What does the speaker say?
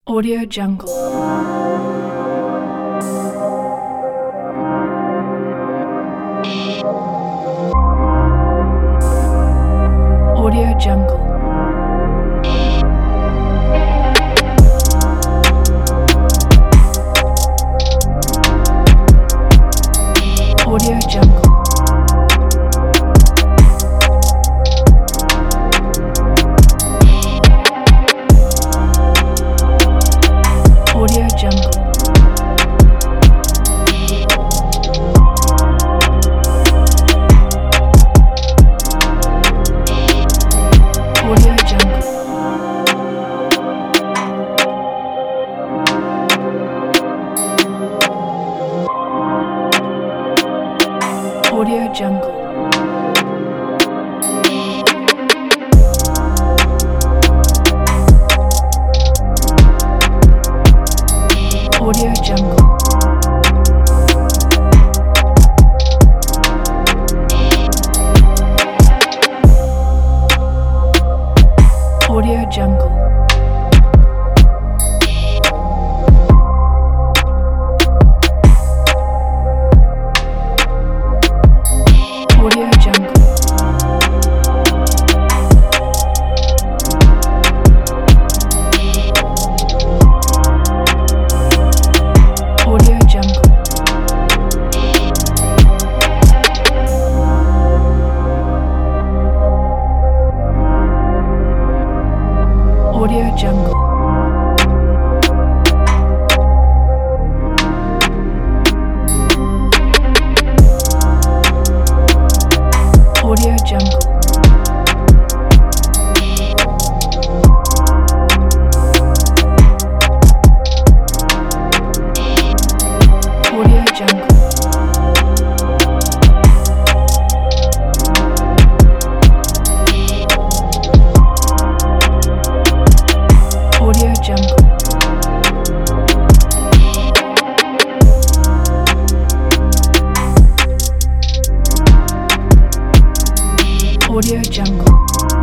Audio Jungle. Audio Jungle. Audio Jungle. Audio Jungle. Audio Jungle. Audio Jungle. Audio Jungle. Audio Jungle. Audio Jungle. Audio Jungle. Audio Jungle. Audio Jungle. Audio Jungle. Audio Jungle. Audio Jungle.